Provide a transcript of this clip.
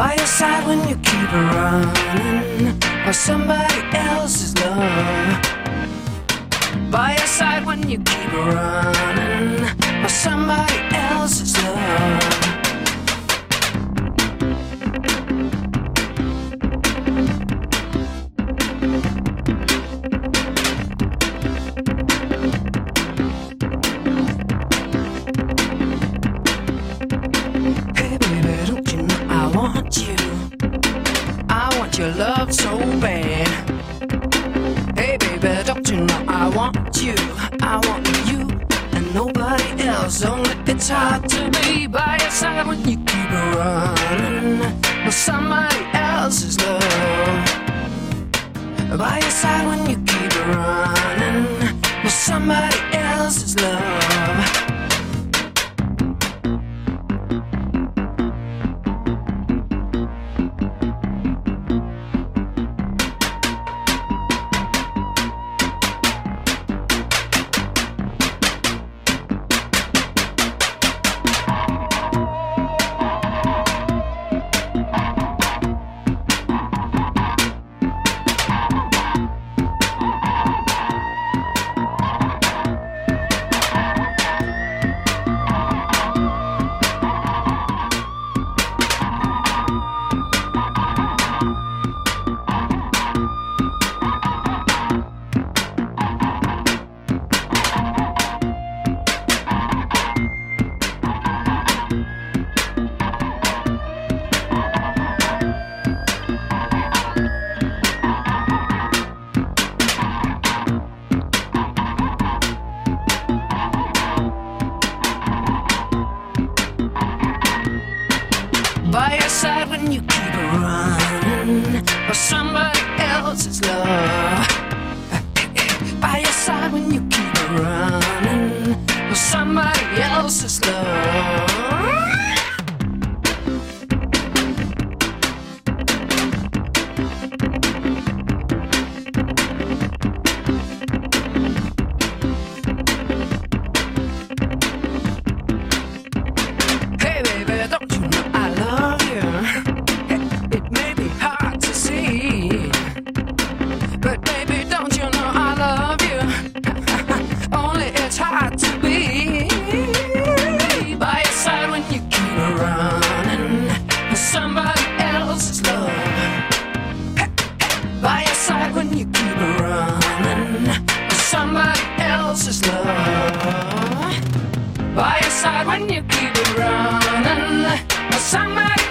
By your side when you keep running for somebody else's love. By your side when you keep running for somebody else's love. Your love so bad. Hey baby, don't you know I want you? I want you and nobody else. Only it's hard to be by your side when you keep running for somebody else's love. By your side when you keep running for somebody else's love. By your side when you keep running for somebody else's love. By your side when you keep running for somebody else's love. By your side when you keep running for somebody else's love. By your side when you keep running for somebody